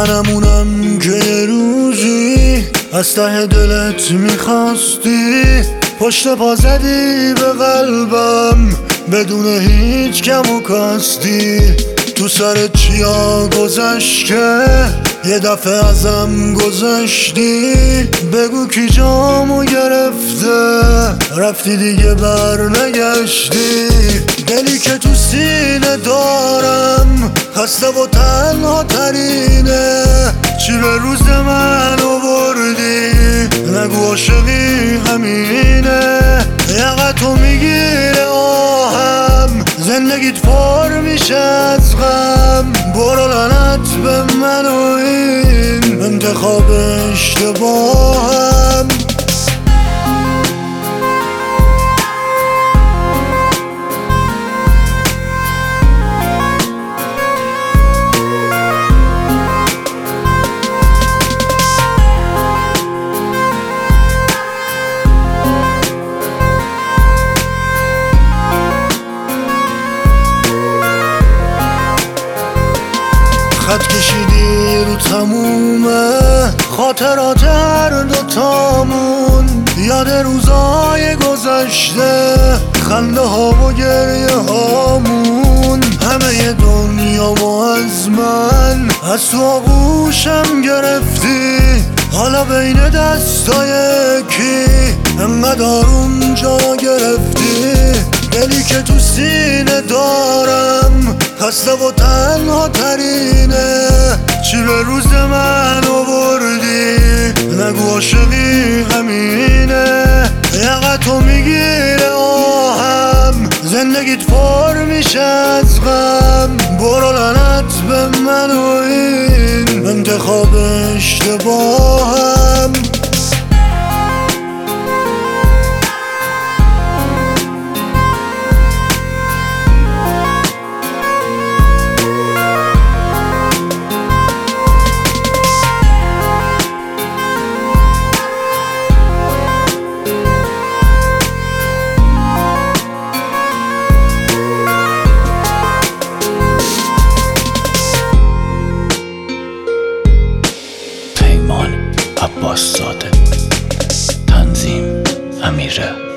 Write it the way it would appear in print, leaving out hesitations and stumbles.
منمونم که یه روزی از ته دلت میخواستی، پشت پا زدی به قلبم بدون هیچ کم و کاستی. تو سرت چیا گذشت که یه دفعه ازم گذشتی؟ بگو کی جامو گرفته رفتی دیگه بر نگشتی؟ دلی که تو سینه دارم خسته و تنها ترینه، چی به روز من آوردی؟ نگو عاشقی همینه. یقتو میگیره آهم، زندگیت پر میشه از غم. برو لعنت به من و این انتخاب اشتباهم. خط کشیدی رو تمومه خاطرات هر دوتامون، یاد روزای گذشته، خنده ها و گریه هامون. همه دنیا و از من از تو آغوشم گرفتی، حالا بین دستای کی انقدر اونجا گرفتی؟ دلی که تو سینه دارم خسته و تنها ترینه، چی به روز من آوردی؟ نگو عاشقی همینه. یقتو میگیره آهم، زندگیت پر میشه از غم. برو لعنت به من و این انتخاب اشتباهم. عباس زاده، تنظیم امیره.